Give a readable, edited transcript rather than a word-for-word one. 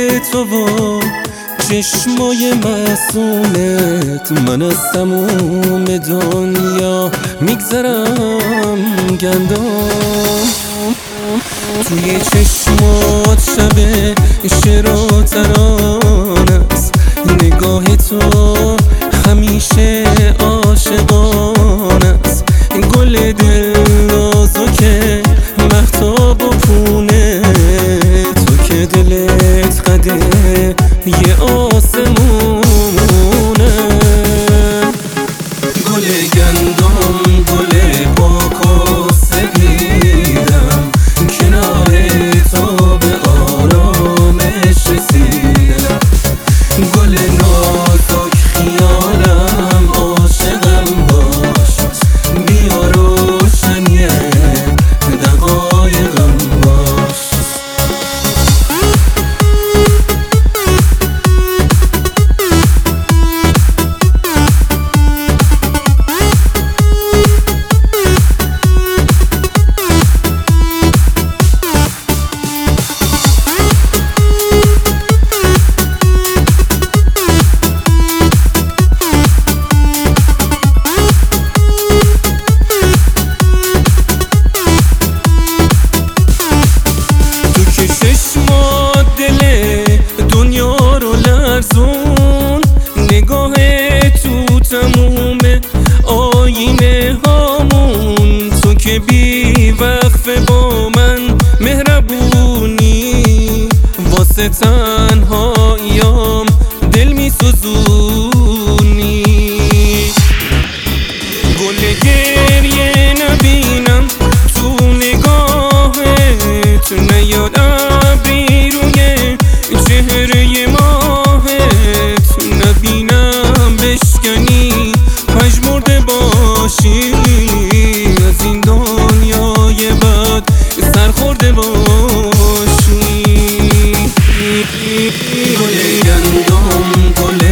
تو و چشمای معصومت من از تموم دنیا میگذرم گندم. توی چشمات شب شعر و ترانه است، نگاه تو همیشه عاشقانه است. گل دل نازک مهتاب و پونه، تو که دلت قده یه آسمونه. گل گندم گل پاک و سپیدم، کنار تو به آرامش رسیدم. گل نازک خیالم عاشقم باش، بیا روشنی دقایقم باش. چشمات دل دنیا رو لرزون، نگاه تو تموم آینه هامون. تو که بی وقفه با من مهربونی، واسه تنهاییام دل می سوزونی. گل گریه نبینم تو نگاهت، نیاد ابری روی چهره ماهت. نبینم بشکنی پژمرده باشی، از این دنیای بد سرخورده باشی. گل گندم گل